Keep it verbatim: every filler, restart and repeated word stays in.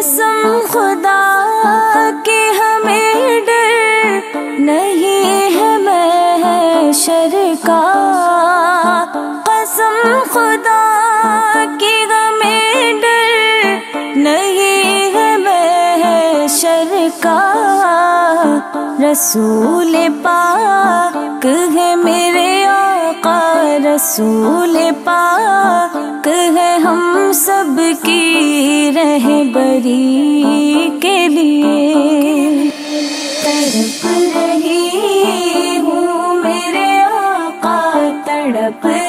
कसम खुदा की हमें डर नहीं है महशर का, कसम खुदा की हमें डर नहीं है महशर का। रसूल पाक है मेरे आका, रसूल पाक है हम सब की रहबरी के लिए। तड़प रही हूँ मेरे आका, तड़प